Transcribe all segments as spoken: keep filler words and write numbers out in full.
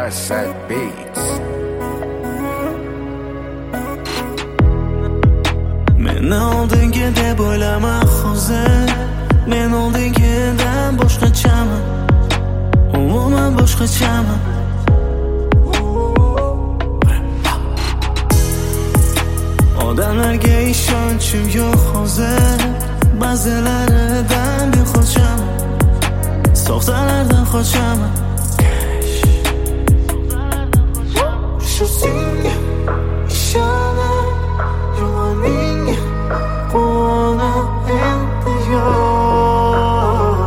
Asad Beats. Meni oldingi deb o'ylama hozir. Men oldingidan boshqachaman, umuman boshqachaman. Odamlarga ishonchim yo'q hozir. Ba'zilaridan bexoshaman, soxtalardan qochaman. Shu senga ishonib yolg'oningga quvonib endi yo'q.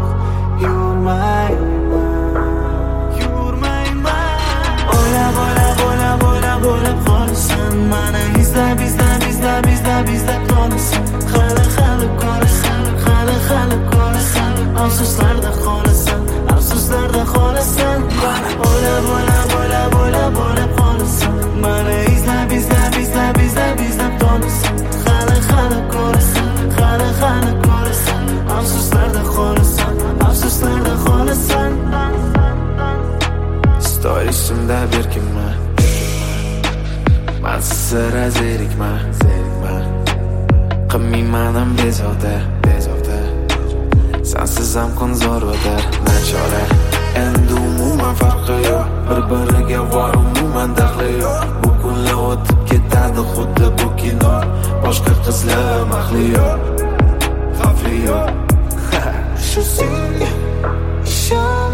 Yurmayman, yurmayman. O'ylab, o'ylab, o'ylab, o'ylab, o'ylab qolasan. Mani izlab, izlab, izlab, izlab, izlab qolasan. Hali, hali ko'rasan, hali, hali ko'rasan. Afsuslarda qolasan, afsuslarda qolasan. O'ylab, o'ylab, o'ylab, o'ylab, o'ylab qolasan. Mani izlab, izlab, izlab, izlab, izlab qolasan. Hali, hali ko'rasan, hali, hali ko'rasan. Afsuslarda qolasan, afsuslarda qolasan. Storysimda berkinman, men sira zerikman, zerikman. Qilmayman ham bezovta, bezovta. Sensiz ham kun zo'r o'tar, nachora. Endi umuman farqi yo'q, bir-biriga bor umuman daxli yo'q. Bu kunlar o'tib ketadi xuddi bu kino. Boshqa qizlar mahli yo'q, xavfli yo'q. Shu senga ishon